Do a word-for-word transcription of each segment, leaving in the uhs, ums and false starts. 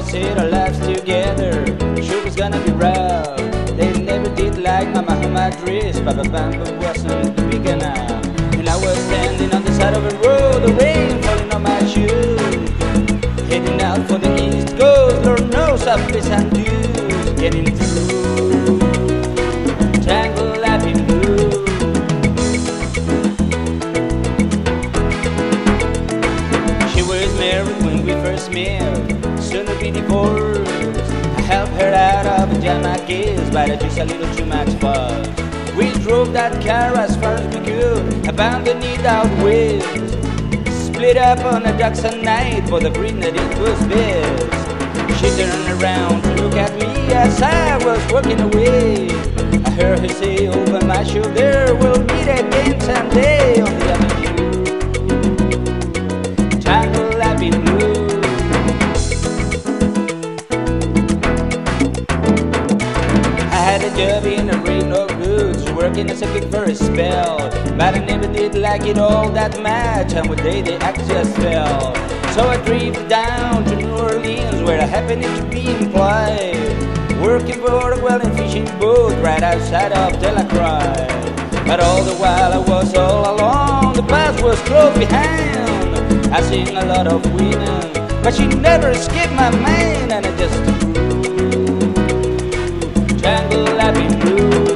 always said our lives together sure was gonna be rough. They never did like my Muhammad dress, Papa Bamba wasn't big enough. And I was standing on the side of a road, the rain falling on my shoes, heading out for the East Coast. Lord knows I've been some dues getting through Tangled Life in Blue. She was married when we first met, soon to be divorced. I helped her out of a jam, I guess, but I just a little too much fuss. We drove that car as far as we could, abandoned it out west. Split up on the docks at night for the green that it was best. She turned around to look at me as I was walking away. I heard her say over my shoulder, we'll meet again someday on the avenue. Tangled Life in Blue. I had a job in a rain of goods, working as a cook for a spell, but I never did like it all that much, and one day the axe just fell. So I drove down to New Orleans, where I happened to be employed, working for a well and fishing boat right outside of Delacroix. But all the while I was all alone, the bus was close behind. I seen a lot of women, but she never escaped my mind, and I just grew Tangled Life in Blue.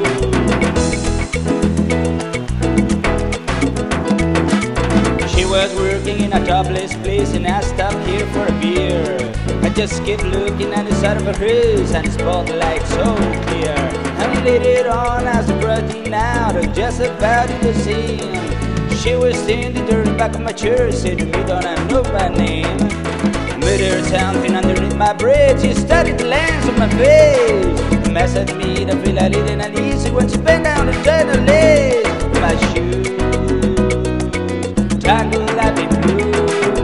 She was working in a topless place, and I stopped here for a beer. I just kept looking at the side of her face, and the spotlight so clear, and lit it on as the brightening out of just about in the scene. She was standing there in the back of my chair, said to me, don't I know my name? Made her something underneath my breath, she studied the lines of my face. The mess at me, I feel a little uneasy when she bent down to turn the lace of my shoe. Tangled Life in Blue.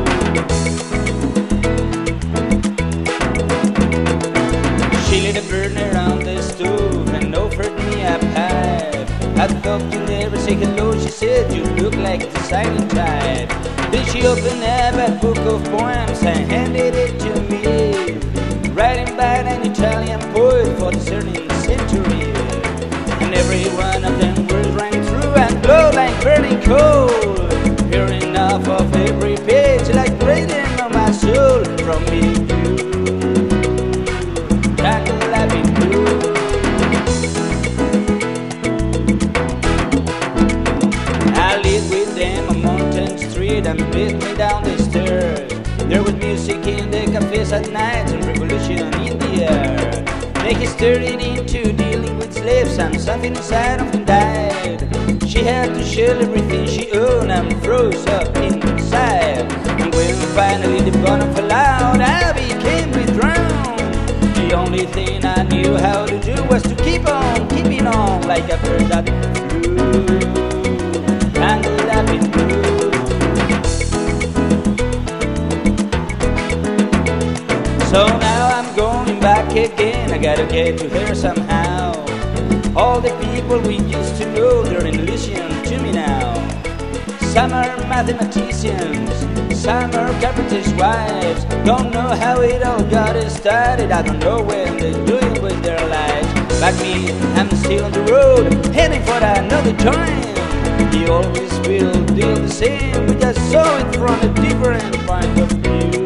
She lit a burner on the stove and offered me a pipe. I thought you'd never say hello, she said, you look like the silent type. Then she opened up a book of poems and handed it to me, writing by an Italian poet for the thirteenth century. And every one of them words rang through and glowed like burning coal, peering off of every page like breathing on my soul. From me to Tangled Life in Blue. I lived with them on Mountain Street and beat me down the stairs. There was music in the cafes at night and revolution in the air. They stirred it into dealing with slaves, and something inside of them died. She had to sell everything she owned and froze up inside. And when finally the bottom fell out, I became withdrawn. The only thing I knew how to do was to keep on keeping on, like a bird that flew. Tangled Life in Blue. So now I'm going back again, I gotta get to her somehow. All the people we used to know, they're in illusion to me now. Some are mathematicians, some are carpenters' wives. Don't know how it all got started, I don't know when they're doing with their lives. But me, I'm still on the road, heading for another time. You always will deal the same, we just saw it from a different point of view.